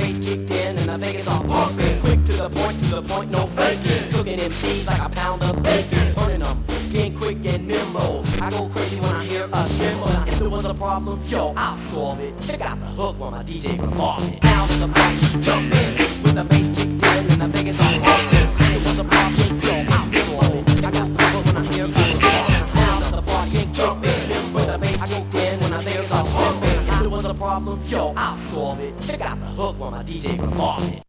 bass kicked in and the Vegas all pumping. Quick to the point, no faking. Cooking MCs like a pound of bacon. Burning them, getting quick and nimble. I go crazy when I hear a cymbal. If there was a problem, yo, I'll solve it. Check out the hook while my DJ performs it. Now to the party, jump in. With the bass kicked in and the Vegas all pumping. If there was a problem, yo, I'll solve it. I got the hook when I hear a cymbal. Now to the party, jump in. With the bass kicked in and the Vegas all pumping. If there was a problem, yo, I'll solve it. Check out the hook while my DJ performs it.